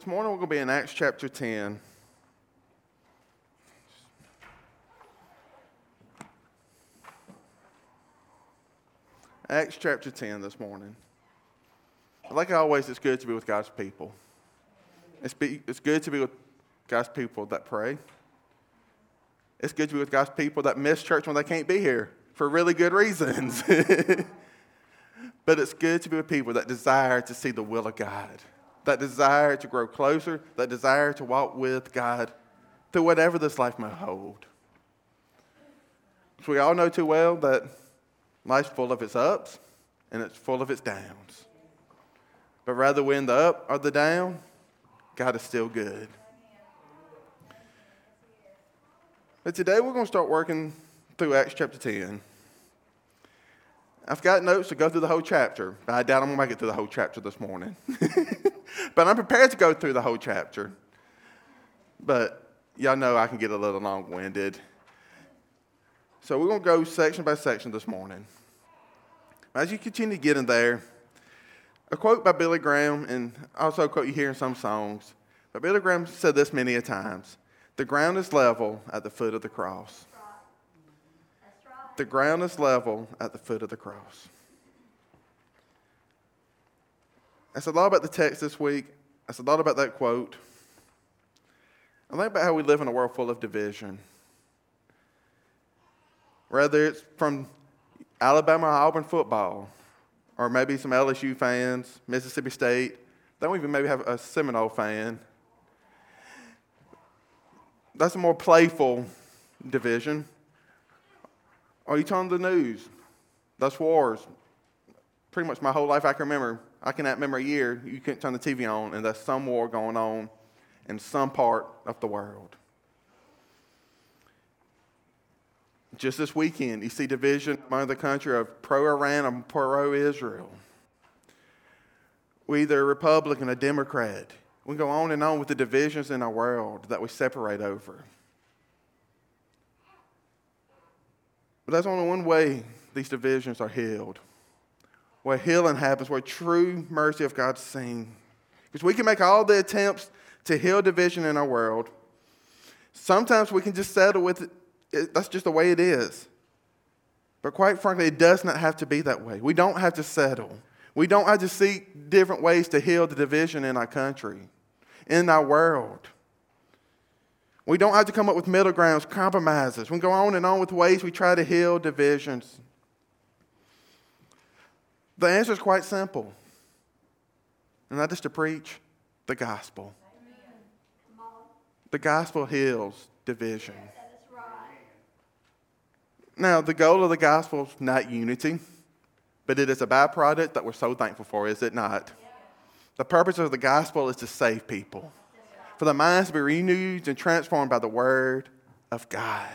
morning we're going to be in Acts chapter 10. Acts chapter 10 this morning. Like always, it's good to be with God's people. It's good to be with God's people that pray. It's good to be with God's people that miss church when they can't be here for really good reasons. But it's good to be with people that desire to see the will of God, that desire to grow closer, that desire to walk with God through whatever this life may hold. So we all know too well that life's full of its ups and it's full of its downs. But rather we're in the up or the down, God is still good. But today we're going to start working through Acts chapter 10. I've got notes to go through the whole chapter, but I doubt I'm going to make it through the whole chapter this morning. But I'm prepared to go through the whole chapter. But y'all know I can get a little long-winded. So we're going to go section by section this morning. As you continue to get in there, a quote by Billy Graham, and also a quote you hear in some songs, but Billy Graham said this many a times: the ground is level at the foot of the cross. The ground is level at the foot of the cross. I said a lot about the text this week. I said a lot about that quote. I think about how we live in a world full of division. Whether it's from Alabama or Auburn football, or maybe some LSU fans, Mississippi State. Then we even maybe have a Seminole fan. That's a more playful division. Or you turn on the news. That's wars. Pretty much my whole life I cannot remember a year you couldn't turn the TV on and there's some war going on in some part of the world. Just this weekend, you see division among the country of pro-Iran and pro-Israel. We're either a Republican or Democrat. We go on and on with the divisions in our world that we separate over. But that's only one way these divisions are healed. Where healing happens, where true mercy of God's seen. Because we can make all the attempts to heal division in our world. Sometimes we can just settle with it. That's just the way it is. But quite frankly, it does not have to be that way. We don't have to settle. We don't have to seek different ways to heal the division in our country, in our world. We don't have to come up with middle grounds, compromises. We go on and on with ways we try to heal divisions. The answer is quite simple. And that is to preach the gospel. The gospel heals division. Now, the goal of the gospel is not unity, but it is a byproduct that we're so thankful for, is it not? The purpose of the gospel is to save people, for the minds to be renewed and transformed by the word of God.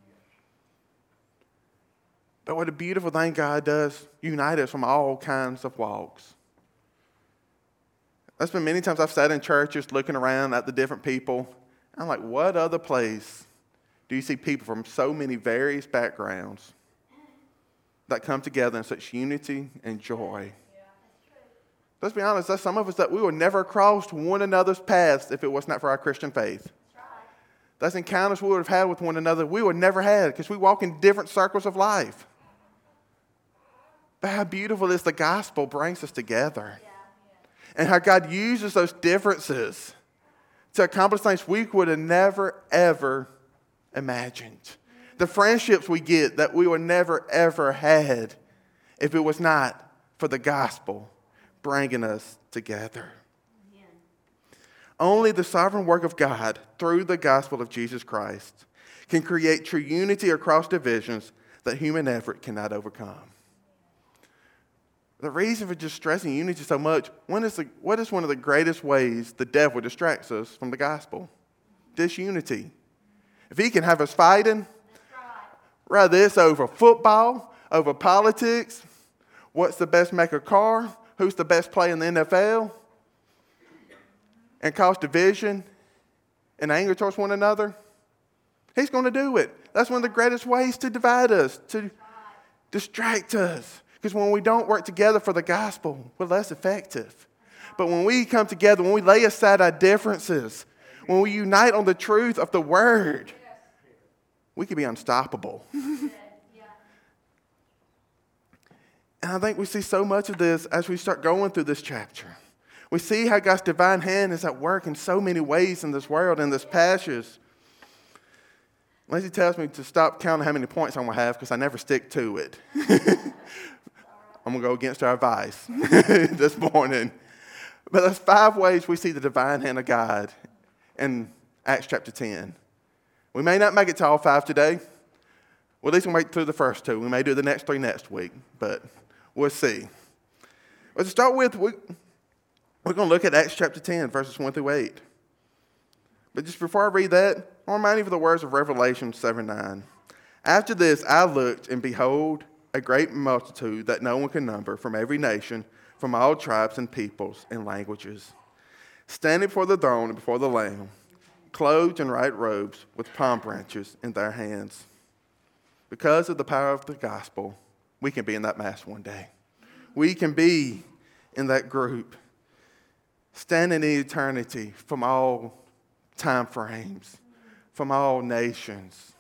But what a beautiful thing God does, unite us from all kinds of walks. That's been many times I've sat in churches looking around at the different people. I'm like, what other place do you see people from so many various backgrounds that come together in such unity and joy? Let's be honest, there's some of us that we would never cross one another's paths if it was not for our Christian faith. That's encounters we would have had with one another we would never had because we walk in different circles of life. But how beautiful is the gospel brings us together. And how God uses those differences to accomplish things we would have never, ever imagined. The friendships we get that we would never, ever had if it was not for the gospel bringing us together. Amen. Only the sovereign work of God through the gospel of Jesus Christ can create true unity across divisions that human effort cannot overcome. The reason for just stressing unity so much, what is one of the greatest ways the devil distracts us from the gospel? Disunity. If he can have us fighting, whether it's over football, over politics, what's the best maker car, who's the best player in the NFL, and cause division and anger towards one another, he's going to do it. That's one of the greatest ways to divide us, to distract us. Because when we don't work together for the gospel, we're less effective. But when we come together, when we lay aside our differences, when we unite on the truth of the Word, we can be unstoppable. And I think we see so much of this as we start going through this chapter. We see how God's divine hand is at work in so many ways in this world, in this passage. Lindsay tells me to stop counting how many points I'm going to have because I never stick to it. I'm going to go against our advice this morning. But there's 5 ways we see the divine hand of God in Acts chapter 10. We may not make it to all 5 today. Well, at least we'll make it through the first 2. We may do the next 3 next week, but we'll see. But to start with, we're going to look at Acts chapter 10, verses 1 through 8. But just before I read that, I want to remind you of the words of Revelation 7:9. After this, I looked, and behold, a great multitude that no one can number, from every nation, from all tribes and peoples and languages, standing before the throne and before the Lamb, clothed in white robes with palm branches in their hands. Because of the power of the gospel, we can be in that mass one day. We can be in that group, standing in eternity from all time frames, from all nations.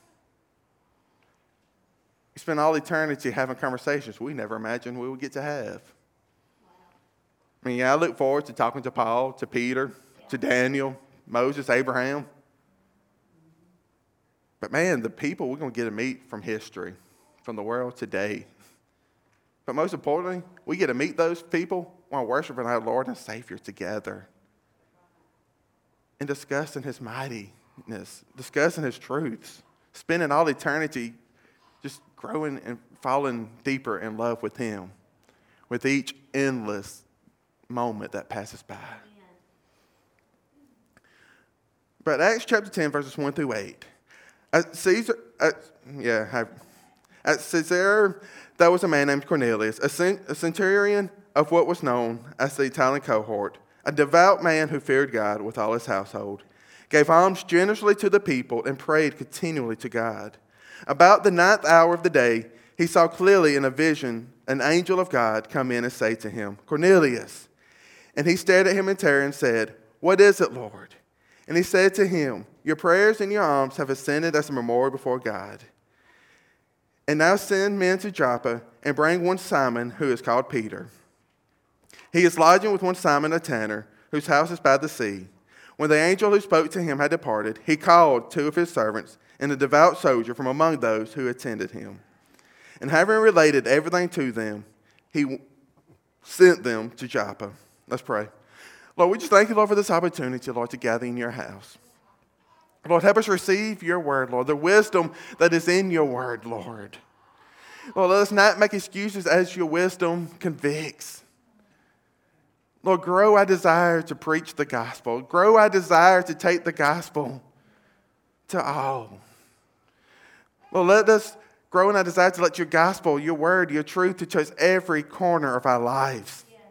We spend all eternity having conversations we never imagined we would get to have. I mean, I look forward to talking to Paul, to Peter, to Daniel, Moses, Abraham. But man, the people we're going to get to meet from history, from the world today. But most importantly, we get to meet those people while worshiping our Lord and Savior together and discussing His mightiness, discussing His truths, spending all eternity just growing and falling deeper in love with Him with each endless moment that passes by. But Acts chapter 10, verses 1 through 8. At Caesarea, there was a man named Cornelius, a centurion of what was known as the Italian cohort, a devout man who feared God with all his household, gave alms generously to the people, and prayed continually to God. About the 9th hour of the day, he saw clearly in a vision an angel of God come in and say to him, Cornelius. And he stared at him in terror and said, What is it, Lord? And he said to him, Your prayers and your alms have ascended as a memorial before God. And now send men to Joppa and bring one Simon, who is called Peter. He is lodging with one Simon a tanner, whose house is by the sea. When the angel who spoke to him had departed, he called 2 of his servants and a devout soldier from among those who attended him. And having related everything to them, he sent them to Joppa. Let's pray. Lord, we just thank you, Lord, for this opportunity, Lord, to gather in your house. Lord, help us receive your word, Lord, the wisdom that is in your word, Lord. Lord, let us not make excuses as your wisdom convicts. Lord, grow our desire to preach the gospel. Grow our desire to take the gospel to all. Lord, let us grow in our desire to let your gospel, your word, your truth to touch every corner of our lives. Yes.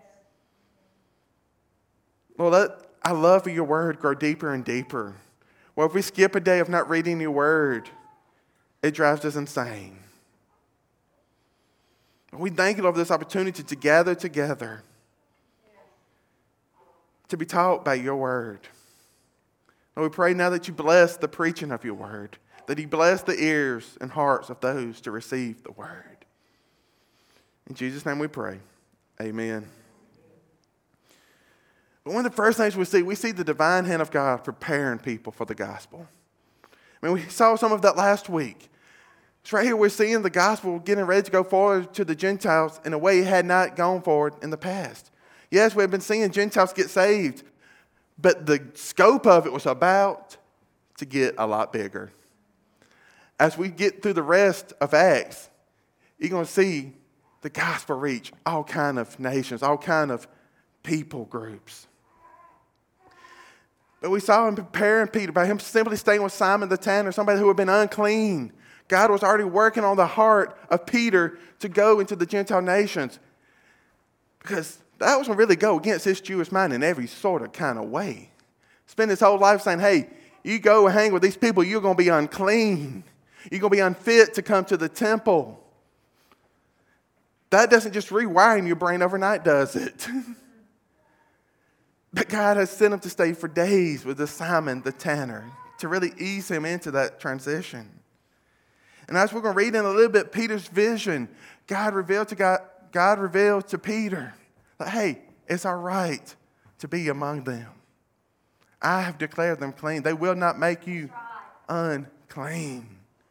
Lord, let our love for your word grow deeper and deeper. Well, if we skip a day of not reading your word, it drives us insane. We thank you, Lord, for this opportunity to gather together, to be taught by your word. And we pray now that you bless the preaching of your word, that you bless the ears and hearts of those to receive the word. In Jesus' name we pray. Amen. But one of the first things we see the divine hand of God preparing people for the gospel. I mean, we saw some of that last week. It's right here we're seeing the gospel getting ready to go forward to the Gentiles in a way it had not gone forward in the past. Yes, we've been seeing Gentiles get saved, but the scope of it was about to get a lot bigger. As we get through the rest of Acts, you're going to see the gospel reach all kind of nations, all kind of people groups. But we saw him preparing Peter by him simply staying with Simon the tanner, somebody who had been unclean. God was already working on the heart of Peter to go into the Gentile nations, because that was going to really go against his Jewish mind in every sort of kind of way. Spend his whole life saying, hey, you go and hang with these people, you're going to be unclean. You're going to be unfit to come to the temple. That doesn't just rewire in your brain overnight, does it? But God has sent him to stay for days with this Simon the tanner to really ease him into that transition. And as we're going to read in a little bit, Peter's vision, God revealed to Peter that, hey, it's all right to be among them. I have declared them clean. They will not make you unclean.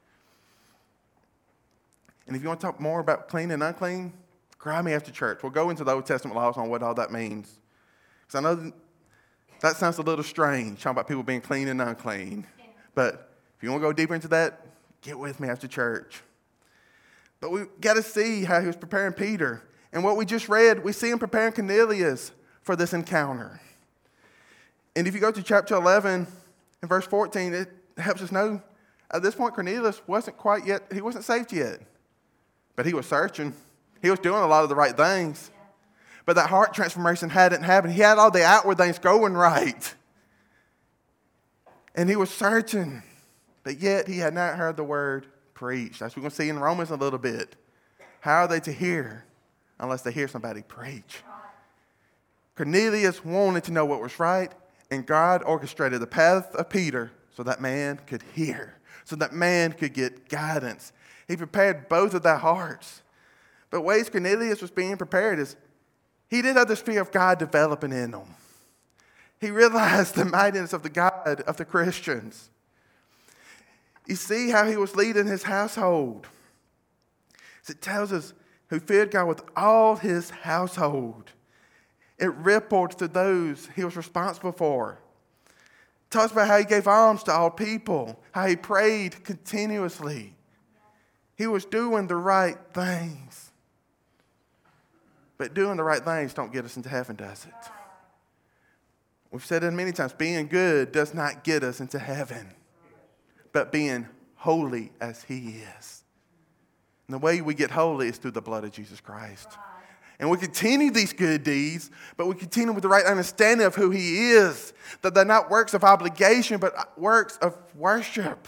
And if you want to talk more about clean and unclean, grab me after church. We'll go into the Old Testament laws on what all that means. Because I know that sounds a little strange, talking about people being clean and unclean. But if you want to go deeper into that, get with me after church. But we got to see how he was preparing Peter. And what we just read, we see him preparing Cornelius for this encounter. And if you go to chapter 11 and verse 14, it helps us know at this point Cornelius wasn't saved yet. But he was searching. He was doing a lot of the right things. But that heart transformation hadn't happened. He had all the outward things going right. And he was searching. But yet he had not heard the word preached. As we're going to see in Romans a little bit. How are they to hear unless they hear somebody preach? Cornelius wanted to know what was right. And God orchestrated the path of Peter so that man could hear. So that man could get guidance. He prepared both of their hearts. But ways Cornelius was being prepared is he did have this fear of God developing in him. He realized the mightiness of the God of the Christians. You see how he was leading his household. It tells us who feared God with all his household. It rippled to those he was responsible for. It talks about how he gave alms to all people, how he prayed continuously. He was doing the right things. But doing the right things don't get us into heaven, does it? We've said it many times, being good does not get us into heaven. But being holy as he is. And the way we get holy is through the blood of Jesus Christ. And we continue these good deeds, but we continue with the right understanding of who he is. That they're not works of obligation, but works of worship.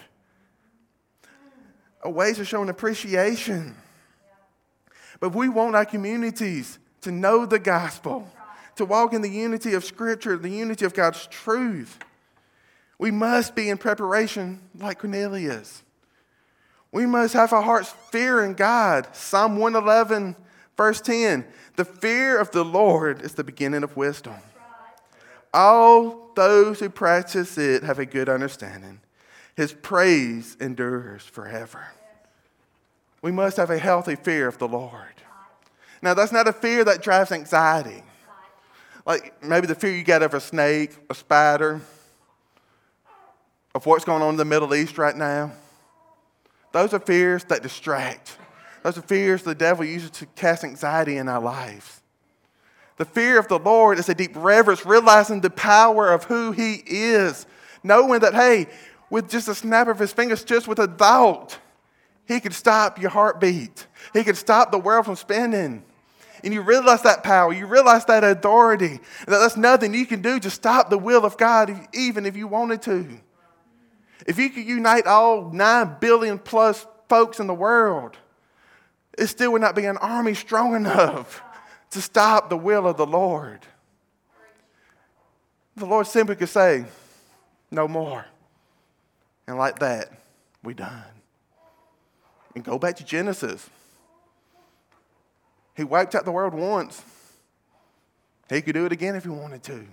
Ways of showing appreciation. But we want our communities to know the gospel, to walk in the unity of Scripture, the unity of God's truth. We must be in preparation like Cornelius. We must have our hearts fearing God. Psalm 111, verse 10. The fear of the Lord is the beginning of wisdom. All those who practice it have a good understanding. His praise endures forever. We must have a healthy fear of the Lord. Now, that's not a fear that drives anxiety. Like maybe the fear you get of a snake, a spider, of what's going on in the Middle East right now. Those are fears that distract. Those are fears the devil uses to cast anxiety in our lives. The fear of the Lord is a deep reverence, realizing the power of who he is. Knowing that, hey, with just a snap of his fingers, just with a thought, he could stop your heartbeat. He could stop the world from spinning. And you realize that power. You realize that authority. That that's nothing you can do to stop the will of God, even if you wanted to. If you could unite all 9 billion plus folks in the world, it still would not be an army strong enough to stop the will of the Lord. The Lord simply could say, no more. And like that, we done. And go back to Genesis. He wiped out the world once. He could do it again if he wanted to.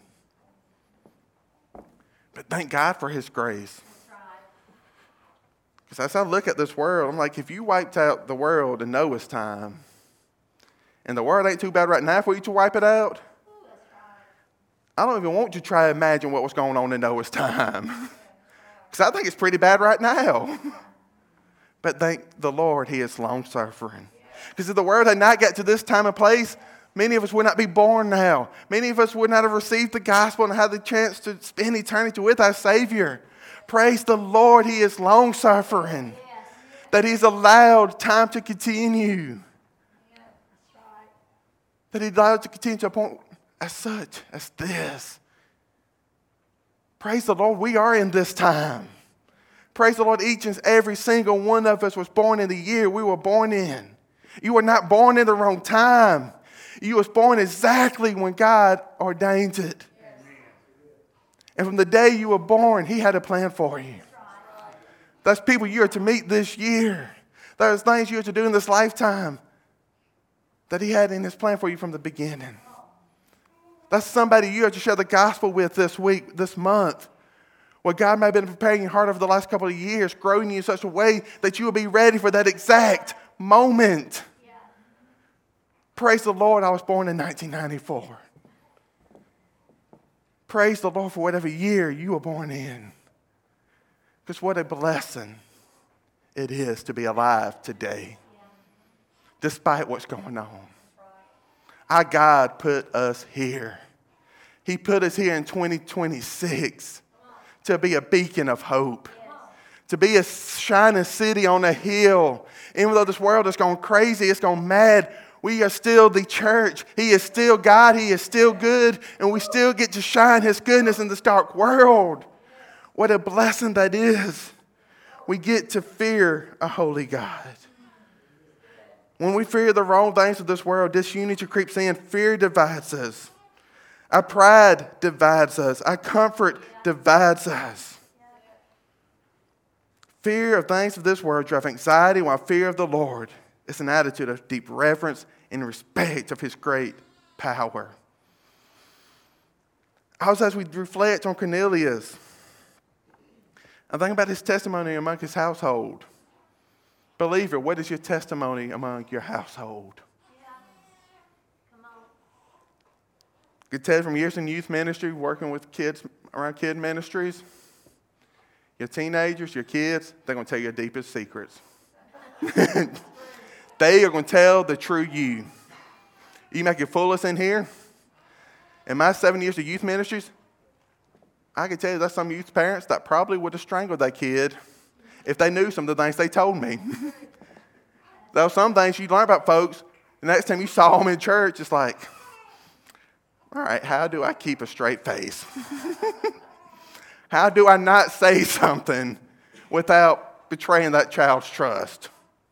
But thank God for his grace. Because as I look at this world, I'm like, if you wiped out the world in Noah's time, and the world ain't too bad right now for you to wipe it out, I don't even want you to try to imagine what was going on in Noah's time. Because I think it's pretty bad right now. But thank the Lord, he is long-suffering. Because if the world had not got to this time and place, many of us would not be born now. Many of us would not have received the gospel and had the chance to spend eternity with our Savior. Praise the Lord, he is long-suffering. That he's allowed time to continue. That he allowed to continue to a point as such as this. Praise the Lord, we are in this time. Praise the Lord, each and every single one of us was born in the year we were born in. You were not born in the wrong time. You was born exactly when God ordained it. And from the day you were born, he had a plan for you. That's people you are to meet this year. There's things you are to do in this lifetime that he had in his plan for you from the beginning. That's somebody you are to share the gospel with this week, this month. What God may have been preparing your heart over the last couple of years, growing you in such a way that you will be ready for that exact moment. Yeah. Praise the Lord, I was born in 1994. Praise the Lord for whatever year you were born in. Because what a blessing it is to be alive today, despite what's going on. Our God put us here. He put us here in 2026 to be a beacon of hope, to be a shining city on a hill. Even though this world has gone crazy, it's gone mad, we are still the church. He is still God. He is still good. And we still get to shine his goodness in this dark world. What a blessing that is. We get to fear a holy God. When we fear the wrong things of this world, disunity creeps in. Fear divides us. Our pride divides us. Our comfort divides us. Fear of things of this world drives anxiety, while fear of the Lord is an attitude of deep reverence and respect of his great power. Also, as we reflect on Cornelius, I think about his testimony among his household. Believer, what is your testimony among your household? I could tell you from years in youth ministry, working with kids around kid ministries, your teenagers, your kids, they're going to tell you your deepest secrets. They are going to tell the true you. You make it fool us in here. In my 7 years of youth ministries, I can tell you there's some youth parents that probably would have strangled that kid if they knew some of the things they told me. There were some things you learn about folks. The next time you saw them in church, it's like, all right, how do I keep a straight face? How do I not say something without betraying that child's trust?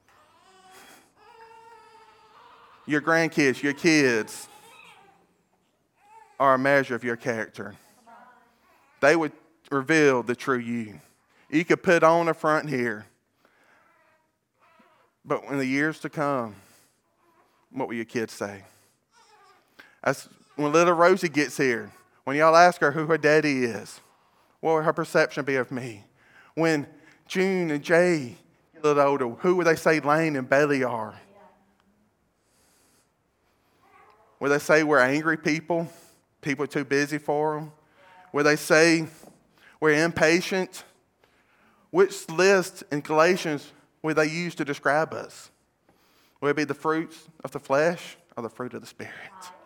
Your grandkids, your kids are a measure of your character. They would reveal the true you. You could put on a front here, but in the years to come, what will your kids say? As when little Rosie gets here, when y'all ask her who her daddy is, what will her perception be of me? When June and Jay get a little older, who would they say Lane and Bailey are? Will they say we're angry people? People too busy for them? Will they say we're impatient? Which list in Galatians will they use to describe us? Will it be the fruits of the flesh or the fruit of the Spirit?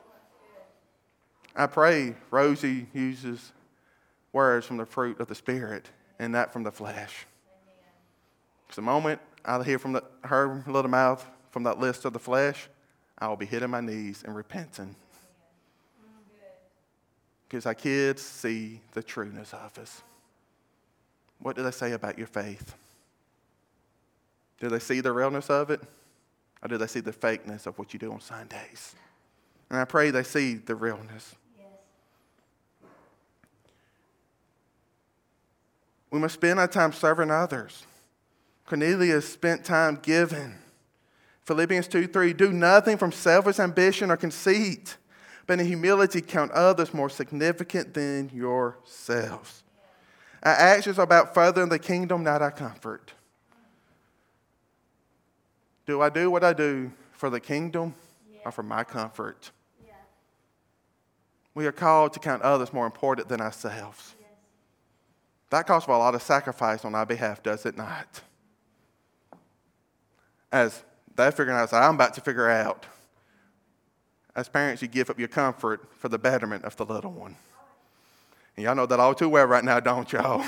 I pray Rosie uses words from the fruit of the Spirit and not from the flesh. Because the moment I hear from her little mouth from that list of the flesh, I will be hitting my knees and repenting. Because our kids see the trueness of us. What do they say about your faith? Do they see the realness of it? Or do they see the fakeness of what you do on Sundays? And I pray they see the realness. Yes. We must spend our time serving others. Cornelius spent time giving. Philippians 2:3, do nothing from selfish ambition or conceit, but in humility count others more significant than yourselves. Our actions are about furthering the kingdom, not our comfort. Do I do what I do for the kingdom or for my comfort? Yeah. We are called to count others more important than ourselves. Yes. That calls for a lot of sacrifice on our behalf, does it not? As they're figuring out, as I'm about to figure out, as parents, you give up your comfort for the betterment of the little one. And y'all know that all too well right now, don't y'all?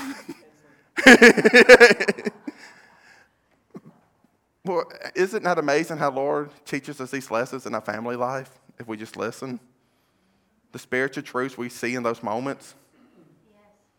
Well, is it not amazing how Lord teaches us these lessons in our family life if we just listen? The spiritual truths we see in those moments. Yes.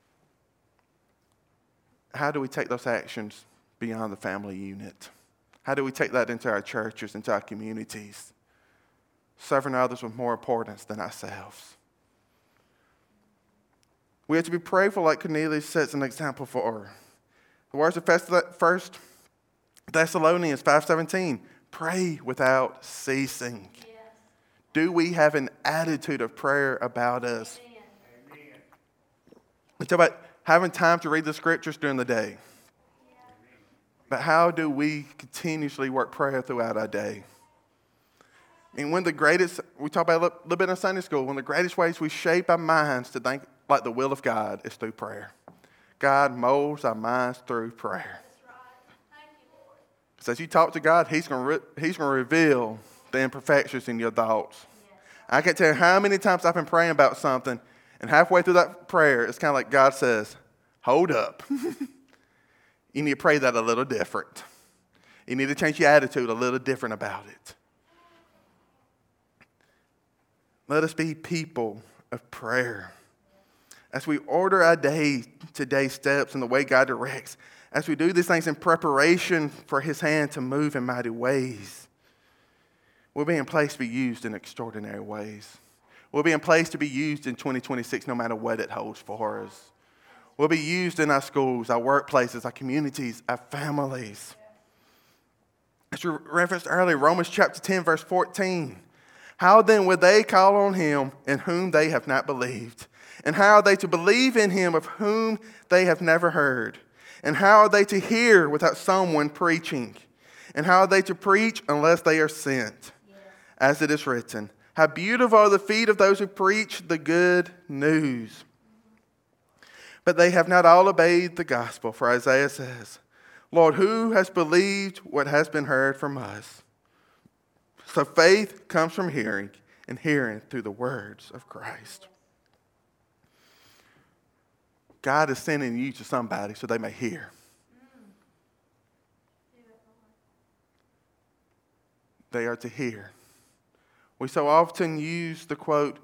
How do we take those actions beyond the family unit? How do we take that into our churches, into our communities? Serving others with more importance than ourselves. We have to be prayerful like Cornelius sets an example for. The words of 1 Thessalonians 5:17, pray without ceasing. Yes. Do we have an attitude of prayer about us? Amen. We talk about having time to read the scriptures during the day. Yeah. But how do we continuously work prayer throughout our day? And we talk about a little bit in Sunday school, one of the greatest ways we shape our minds to think like the will of God is through prayer. God molds our minds through prayer. That's right. Thank you, Lord. So as you talk to God, He's going to reveal the imperfections in your thoughts. Yes. I can't tell you how many times I've been praying about something, and halfway through that prayer, it's kind of like God says, hold up. You need to pray that a little different. You need to change your attitude a little different about it. Let us be people of prayer. As we order our day-to-day steps in the way God directs, as we do these things in preparation for His hand to move in mighty ways, we'll be in place to be used in extraordinary ways. We'll be in place to be used in 2026 no matter what it holds for us. We'll be used in our schools, our workplaces, our communities, our families. As we referenced earlier, Romans chapter 10, verse 14. How then would they call on Him in whom they have not believed? And how are they to believe in Him of whom they have never heard? And how are they to hear without someone preaching? And how are they to preach unless they are sent? Yes. As it is written, how beautiful are the feet of those who preach the good news. But they have not all obeyed the gospel. For Isaiah says, Lord, who has believed what has been heard from us? So faith comes from hearing, and hearing through the words of Christ. God is sending you to somebody so they may hear. They are to hear. We so often use the quote,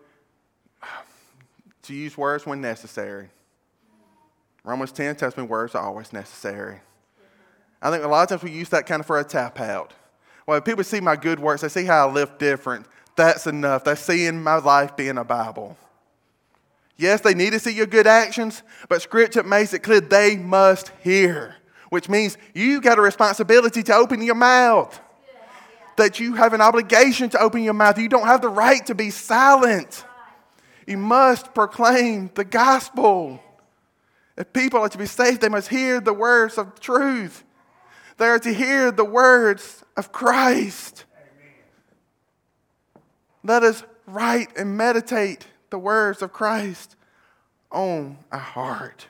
to use words when necessary. Romans 10 tells me words are always necessary. I think a lot of times we use that kind of for a tap out. Well, if people see my good works, they see how I live different. That's enough. They're seeing my life being a Bible. Yes, they need to see your good actions, but Scripture makes it clear they must hear, which means you got a responsibility to open your mouth. That you have an obligation to open your mouth. You don't have the right to be silent. You must proclaim the gospel. If people are to be saved, they must hear the words of truth. They are to hear the words of Christ. Amen. Let us write and meditate the words of Christ on our heart.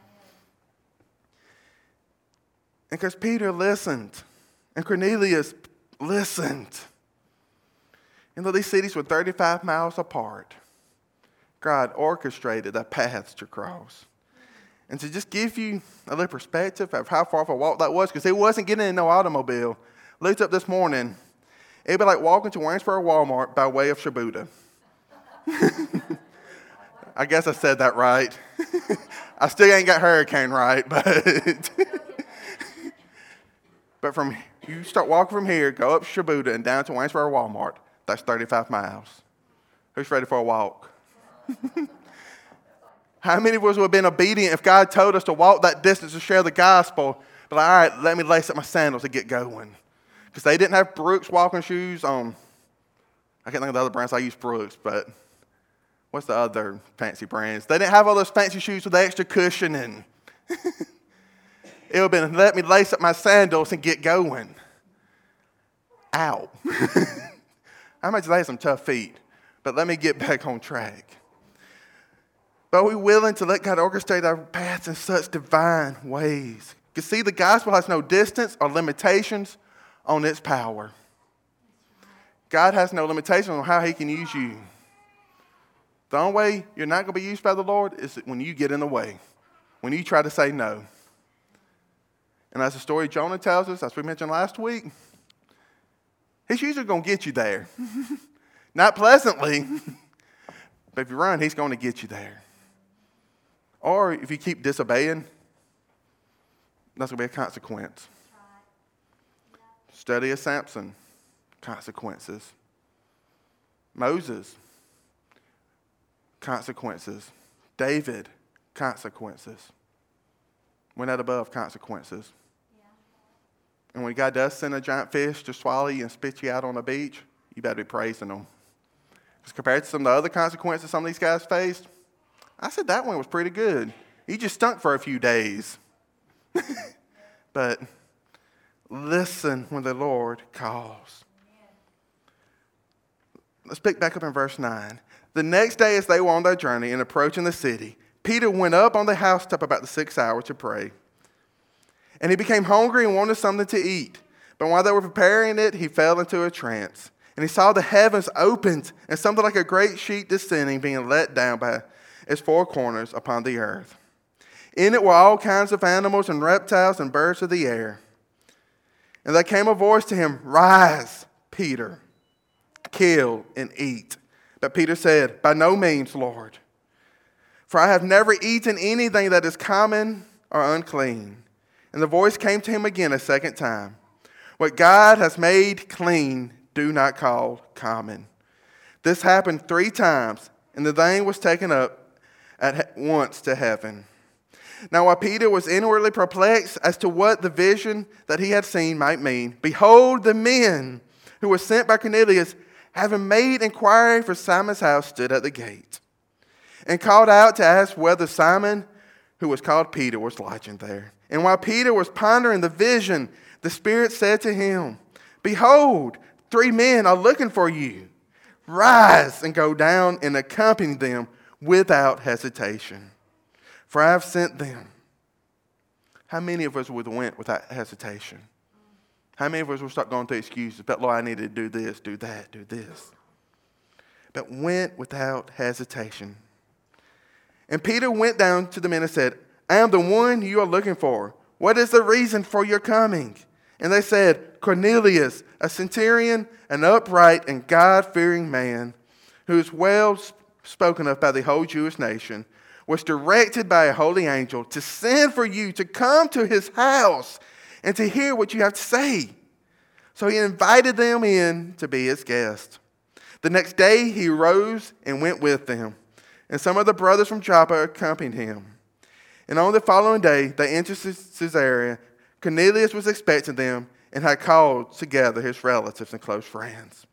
And because Peter listened, and Cornelius listened, and though these cities were 35 miles apart, God orchestrated the paths to cross. And to just give you a little perspective of how far of a walk that was, because it wasn't getting in no automobile. Looked up this morning. It'd be like walking to Waynesboro Walmart by way of Shibuya. I guess I said that right. I still ain't got hurricane right, but from you start walking from here, go up Shibuya and down to Waynesboro Walmart. That's 35 miles. Who's ready for a walk? How many of us would have been obedient if God told us to walk that distance to share the gospel? But all right, let me lace up my sandals and get going. Because they didn't have Brooks walking shoes on. I can't think of the other brands. I use Brooks, but what's the other fancy brands? They didn't have all those fancy shoes with the extra cushioning. It would have been, let me lace up my sandals and get going. Ow. I might just have some tough feet, but let me get back on track. But are we willing to let God orchestrate our paths in such divine ways? Because see, the gospel has no distance or limitations on its power. God has no limitations on how He can use you. The only way you're not going to be used by the Lord is when you get in the way, when you try to say no. And as the story Jonah tells us, as we mentioned last week, He's usually going to get you there. Not pleasantly, but if you run, He's going to get you there. Or if you keep disobeying, that's going to be a consequence. Study of Samson, consequences. Moses, consequences. David, consequences. We're not above consequences. Yeah. And when God does send a giant fish to swallow you and spit you out on the beach, you better be praising Him. Because compared to some of the other consequences some of these guys faced, I said that one was pretty good. He just stunk for a few days. But listen when the Lord calls. Let's pick back up in verse 9. The next day as they were on their journey and approaching the city, Peter went up on the housetop about the 6th hour to pray. And he became hungry and wanted something to eat. But while they were preparing it, he fell into a trance. And he saw the heavens opened and something like a great sheet descending, being let down by its four corners upon the earth. In it were all kinds of animals and reptiles and birds of the air. And there came a voice to him, "Rise, Peter, kill and eat." But Peter said, "By no means, Lord. For I have never eaten anything that is common or unclean." And the voice came to him again a second time. "What God has made clean, do not call common." This happened 3 times, and the thing was taken up at once to heaven. Now while Peter was inwardly perplexed as to what the vision that he had seen might mean, behold, the men who were sent by Cornelius, having made inquiry for Simon's house, stood at the gate, and called out to ask whether Simon, who was called Peter, was lodging there. And while Peter was pondering the vision, the Spirit said to him, "Behold, 3 men are looking for you. Rise and go down and accompany them without hesitation, for I have sent them." How many of us would have went without hesitation? How many of us would start going through excuses? But Lord, I need to do this, do that, do this. But went without hesitation. And Peter went down to the men and said, "I am the one you are looking for. What is the reason for your coming?" And they said, "Cornelius, a centurion, an upright and God-fearing man, who is well spoken of by the whole Jewish nation, was directed by a holy angel to send for you to come to his house and to hear what you have to say." So he invited them in to be his guest. The next day he rose and went with them, and some of the brothers from Joppa accompanied him. And on the following day they entered Caesarea. Cornelius was expecting them and had called together his relatives and close friends.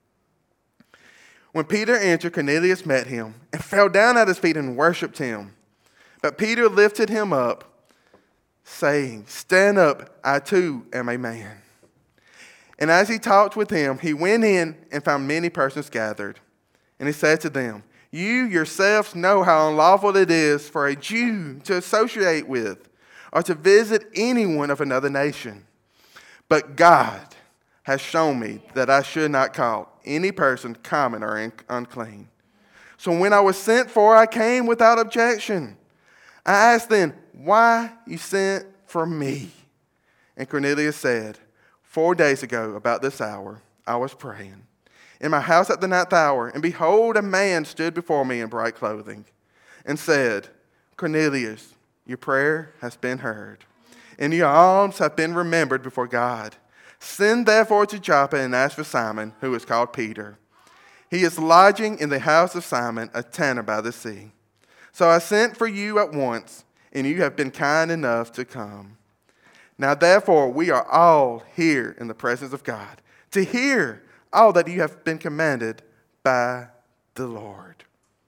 When Peter entered, Cornelius met him and fell down at his feet and worshipped him. But Peter lifted him up, saying, "Stand up, I too am a man." And as he talked with him, he went in and found many persons gathered. And he said to them, "You yourselves know how unlawful it is for a Jew to associate with or to visit anyone of another nation. But God has shown me that I should not call any person common or unclean. So when I was sent for, I came without objection. I asked then, 'Why you sent for me?' And Cornelius said, 4 days ago, about this hour, I was praying in my house at the 9th hour, and behold, a man stood before me in bright clothing and said, 'Cornelius, your prayer has been heard, and your alms have been remembered before God. Send therefore to Joppa and ask for Simon, who is called Peter. He is lodging in the house of Simon, a tanner by the sea.' So I sent for you at once, and you have been kind enough to come. Now therefore we are all here in the presence of God, to hear all that you have been commanded by the Lord."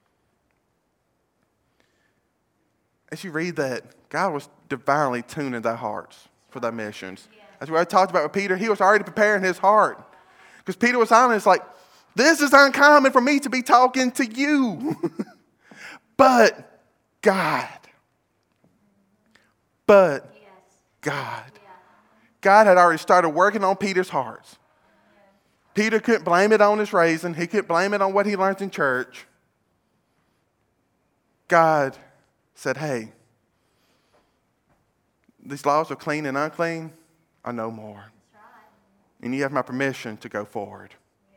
As you read that, God was divinely tuning their hearts for their missions. As we already talked about with Peter, he was already preparing his heart. Because Peter was honest, like, this is uncommon for me to be talking to you. But God. But God. God had already started working on Peter's hearts. Peter couldn't blame it on his raising. He couldn't blame it on what he learned in church. God said, "Hey, these laws of clean and unclean are no more. And you have my permission to go forward."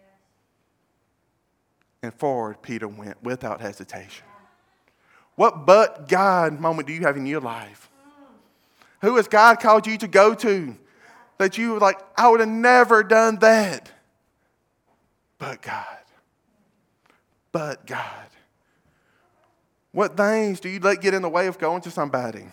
And forward Peter went without hesitation. What but God moment do you have in your life? Who has God called you to go to that you were like, "I would have never done that"? But God. But God. What things do you let get in the way of going to somebody?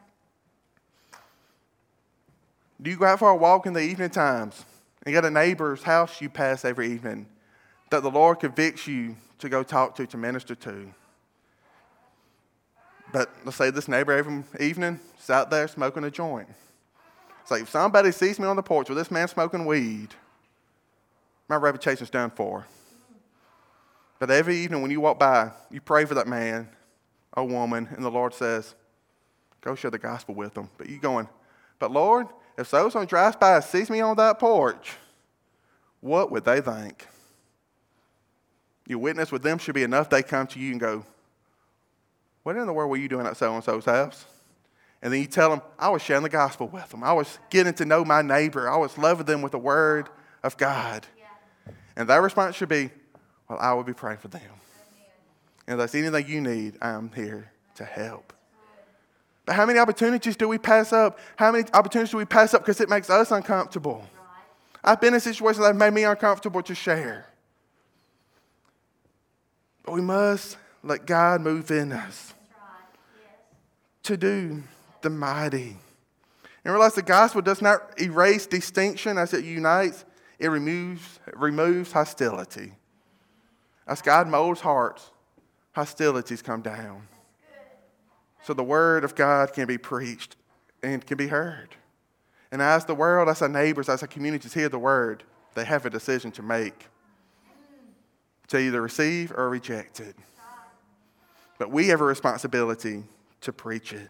Do you go out for a walk in the evening times and got a neighbor's house you pass every evening that the Lord convicts you to go talk to minister to? But let's say this neighbor every evening is out there smoking a joint. It's like if somebody sees me on the porch with this man smoking weed, my reputation's done for. But every evening when you walk by, you pray for that man or woman, and the Lord says, go share the gospel with them. But you going, but Lord, if someone drives by and sees me on that porch, what would they think? Your witness with them should be enough. They come to you and go, what in the world were you doing at so-and-so's house? And then you tell them, I was sharing the gospel with them. I was getting to know my neighbor. I was loving them with the word of God. Yeah. And their response should be, well, I will be praying for them. And if there's anything you need, I'm here to help. But how many opportunities do we pass up? How many opportunities do we pass up because it makes us uncomfortable? I've been in situations that have made me uncomfortable to share. But we must let God move in us to do the mighty. And realize the gospel does not erase distinction as it unites. It removes hostility. As God molds hearts, hostilities come down. So the word of God can be preached and can be heard. And as the world, as our neighbors, as our communities hear the word, they have a decision to make. To either receive or reject it. But we have a responsibility to preach it.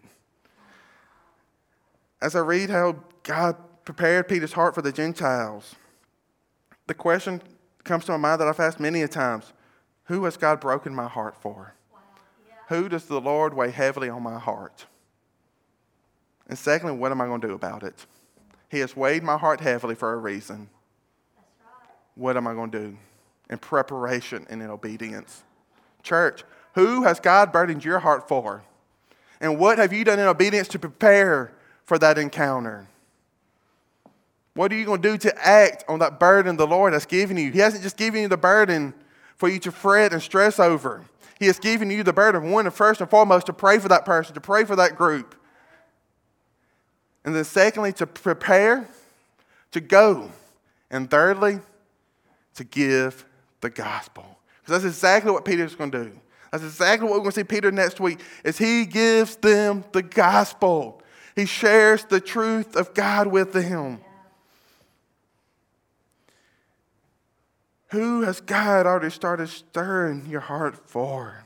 As I read how God prepared Peter's heart for the Gentiles, the question comes to my mind that I've asked many a times. Who has God broken my heart for? Wow. Yeah. Who does the Lord weigh heavily on my heart? And secondly, what am I going to do about it? He has weighed my heart heavily for a reason. That's right. What am I going to do in preparation and in obedience? Church, who has God burdened your heart for? And what have you done in obedience to prepare for that encounter? What are you going to do to act on that burden the Lord has given you? He hasn't just given you the burden for you to fret and stress over. He has given you the burden, one, and first and foremost, to pray for that person, to pray for that group. And then secondly, to prepare, to go. And thirdly, to give the gospel. Because that's exactly what Peter's going to do. That's exactly what we're going to see Peter next week, is he gives them the gospel. He shares the truth of God with them. Who has God already started stirring your heart for?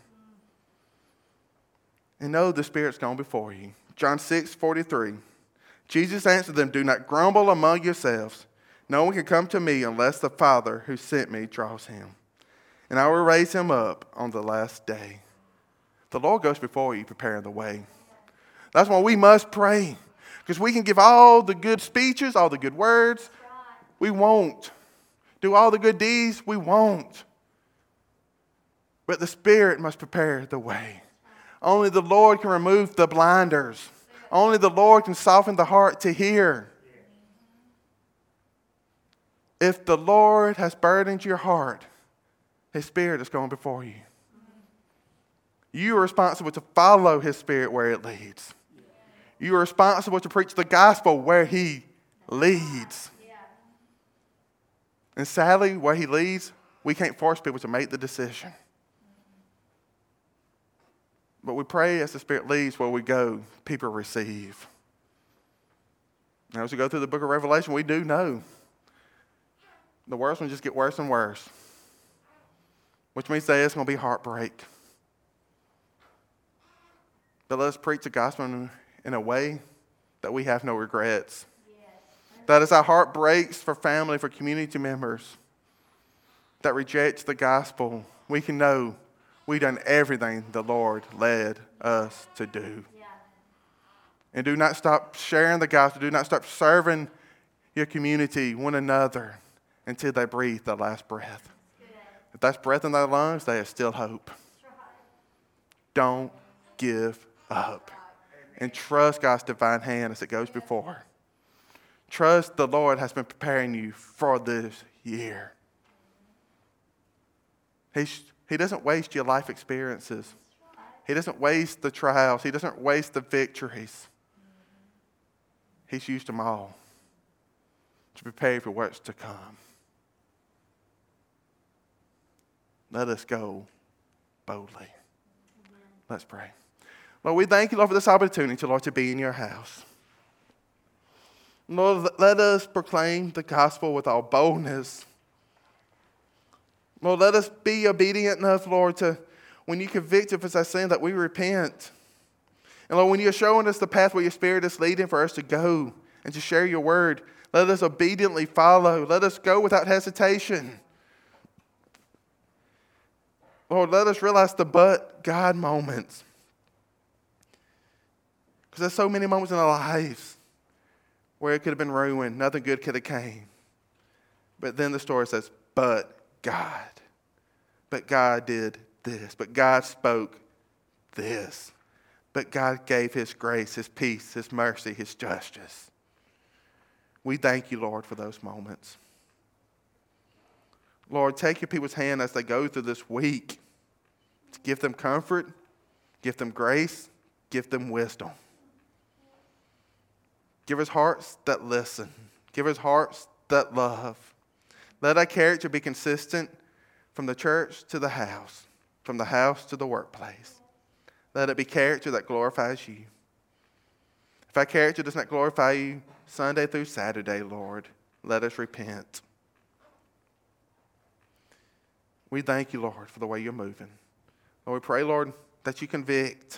And know the Spirit's gone before you. John 6:43. Jesus answered them, do not grumble among yourselves. No one can come to me unless the Father who sent me draws him. And I will raise him up on the last day. The Lord goes before you, preparing the way. That's why we must pray. Because we can give all the good speeches, all the good words. We won't. Do all the good deeds? We won't. But the Spirit must prepare the way. Only the Lord can remove the blinders. Only the Lord can soften the heart to hear. If the Lord has burdened your heart, His Spirit is going before you. You are responsible to follow His Spirit where it leads. You are responsible to preach the gospel where He leads. And sadly, where He leads, we can't force people to make the decision. But we pray as the Spirit leads, where we go, people receive. Now, as we go through the book of Revelation, we do know the worst one just get worse and worse. Which means that it's going to be heartbreak. But let us preach the gospel in a way that we have no regrets. That as our heart breaks for family, for community members that rejects the gospel, we can know we've done everything the Lord led us to do. Yeah. And do not stop sharing the gospel. Do not stop serving your community, one another, until they breathe their last breath. If that's breath in their lungs, there is still hope. Don't give up. And trust God's divine hand as it goes before. Trust the Lord has been preparing you for this year. He doesn't waste your life experiences. He doesn't waste the trials. He doesn't waste the victories. He's used them all to prepare for what's to come. Let us go boldly. Let's pray. Lord, we thank you, Lord, for this opportunity, Lord, to be in your house. Lord, let us proclaim the gospel with all boldness. Lord, let us be obedient enough, Lord, to when you convict us of our sin, that we repent. And Lord, when you're showing us the path where your Spirit is leading for us to go and to share your word, let us obediently follow. Let us go without hesitation. Lord, let us realize the but God moments. Because there's so many moments in our lives where it could have been ruined. Nothing good could have came. But then the story says, but God. But God did this. But God spoke this. But God gave his grace, his peace, his mercy, his justice. We thank you, Lord, for those moments. Lord, take your people's hand as they go through this week. Give them comfort, give them grace, give them wisdom. Give us hearts that listen. Give us hearts that love. Let our character be consistent from the church to the house, from the house to the workplace. Let it be character that glorifies you. If our character does not glorify you Sunday through Saturday, Lord, let us repent. We thank you, Lord, for the way you're moving. Lord, we pray, Lord, that you convict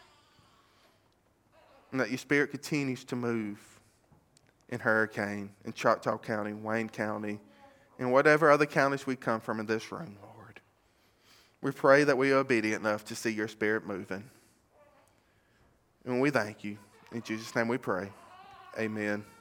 and that your Spirit continues to move in Hurricane, in Choctaw County, Wayne County, and whatever other counties we come from in this room, Lord. We pray that we are obedient enough to see your Spirit moving. And we thank you. In Jesus' name we pray. Amen.